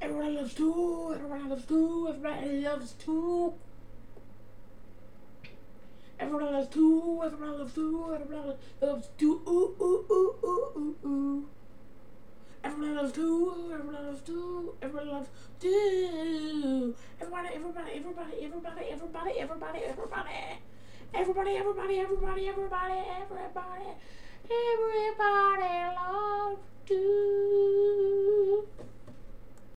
Everybody loves two. Everybody loves two. Everybody loves two. Everybody loves two. Everybody loves two. Everybody loves two. Ooh ooh ooh ooh ooh ooh. Everybody loves two. Everybody loves two. Everybody loves two. Everybody, everybody, everybody, everybody, everybody, everybody, everybody. Everybody, everybody, everybody, everybody, everybody, everybody loves two.